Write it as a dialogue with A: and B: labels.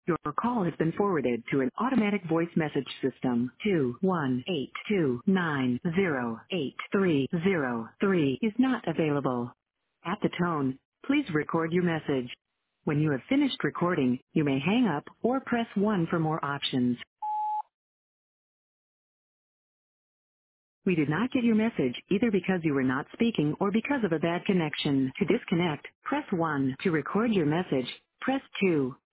A: Your call has been forwarded to an automatic voice message system. 21829083003 is not available. At the tone, please record your message. When you have finished recording, you may hang up or press 1 for more options. We did not get your message either because you were not speaking or because of a bad connection. To disconnect, press 1. To record your message, press 2.